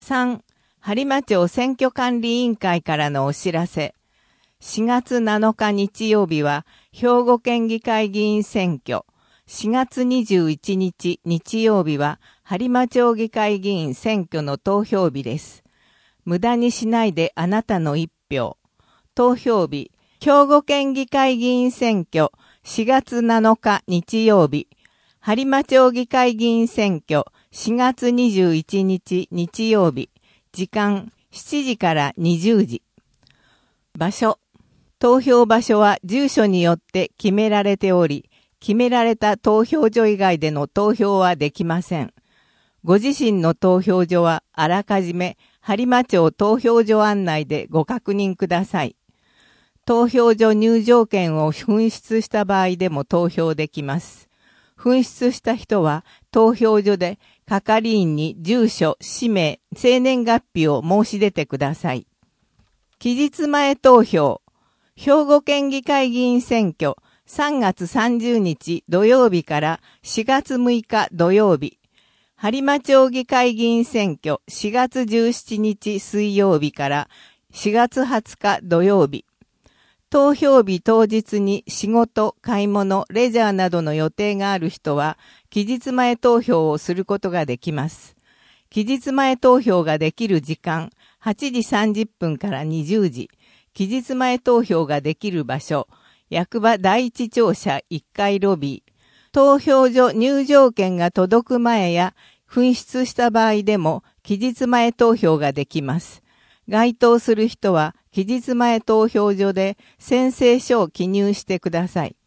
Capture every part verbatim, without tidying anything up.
さん、播磨町選挙管理委員会からのお知らせ。しがつなのか日曜日は、兵庫県議会議員選挙。しがつにじゅういちにち日曜日は、播磨町議会議員選挙の投票日です。無駄にしないであなたの一票。投票日、兵庫県議会議員選挙。しがつなのか日曜日。播磨町議会議員選挙。しがつにじゅういちにち日曜日。時間しちじからにじゅうじ。場所。投票場所は住所によって決められており、決められた投票所以外での投票はできません。ご自身の投票所はあらかじめ播磨町投票所案内でご確認ください。投票所入場券を紛失した場合でも投票できます。紛失した人は投票所で係員に住所、氏名、生年月日を申し出てください。期日前投票。兵庫県議会議員選挙さんがつさんじゅうにち土曜日からしがつむいか土曜日。播磨町議会議員選挙しがつじゅうしちにち水曜日からしがつはつか土曜日。投票日当日に仕事、買い物、レジャーなどの予定がある人は、期日前投票をすることができます。期日前投票ができる時間、はちじさんじゅっぷんからにじゅうじ。期日前投票ができる場所、役場第一庁舎いっかいロビー。投票所入場券が届く前や、紛失した場合でも、期日前投票ができます。該当する人は、期日前投票所で宣誓書を記入してください。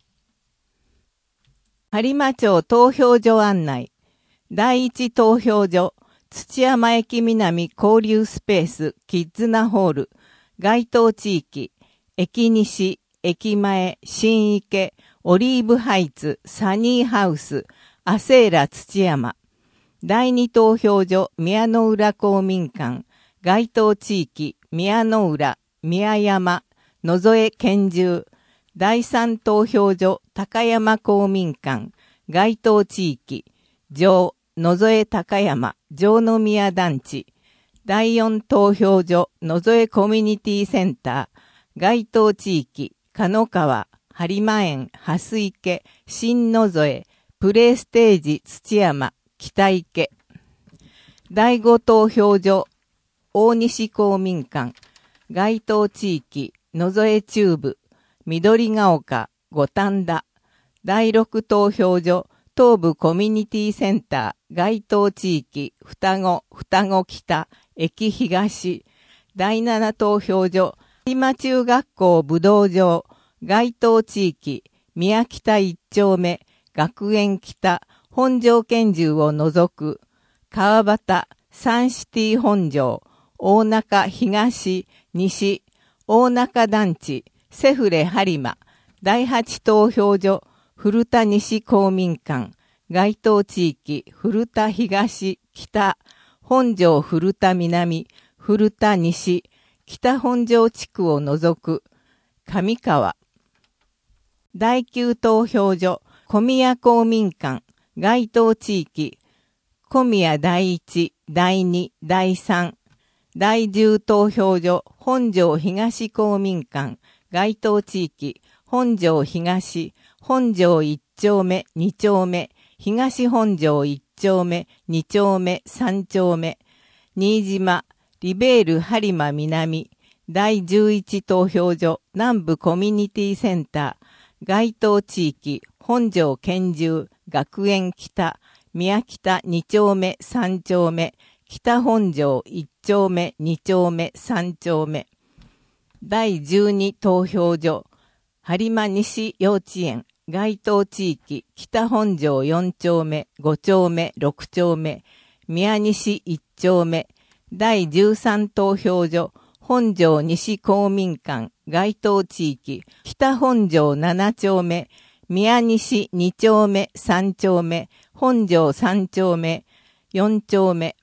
播磨町投票所案内。第一投票所、土山駅南交流スペースキッズナホール、該当地域、駅西、駅前、新池、オリーブハイツ、サニーハウス、アセーラ土山。第二投票所、宮の浦公民館、該当地域、宮の浦、宮山、野添県住。第三投票所、高山公民館、該当地域、城、野添高山、城宮団地。第四投票所、野添コミュニティセンター、該当地域、鹿野川、播磨園、蓮池、新野添、プレイステージ土山、北池。第五投票所、大西公民館、該当地域、野添中部、緑が丘、五反田。第六投票所、東部コミュニティセンター、該当地域、双子、双子北、駅東。第七投票所、播磨中学校武道場、該当地域、宮北一丁目、学園北、本庄県住を除く、川端、サンシティ本庄、大中東、西、大中団地、セフレ播磨、第八投票所、古田西公民館、該当地域、古田東、北、本庄古田南、古田西、北本庄地区を除く、上川。第九投票所、小宮公民館、該当地域、小宮第一、第二、第三。第十投票所、本庄東公民館、該当地域、本庄東、本庄一丁目、二丁目、東本庄一丁目、二丁目、三丁目、新島、リベール播磨南、第十一投票所、南部コミュニティセンター、該当地域、本庄県住、学園北、宮北二丁目、三丁目、北本庄一丁目、二丁目、三丁目。第十二投票所、播磨西幼稚園、該当地域、北本庄四丁目、五丁目、六丁目、宮西一丁目。第十三投票所、本庄西公民館、該当地域、北本庄七丁目、宮西二丁目、三丁目、本庄三丁目、四丁目。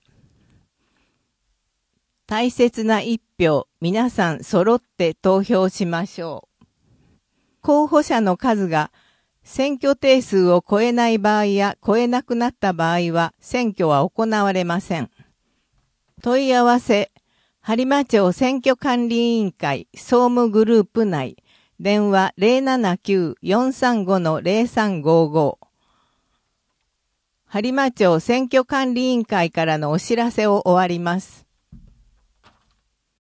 大切な一票、皆さん揃って投票しましょう。候補者の数が選挙定数を超えない場合や超えなくなった場合は選挙は行われません。 問い合わせ、播磨町選挙管理委員会総務グループ内、電話 ゼロななきゅう よんさんご ゼロさんごご。播磨町選挙管理委員会からのお知らせを終わります。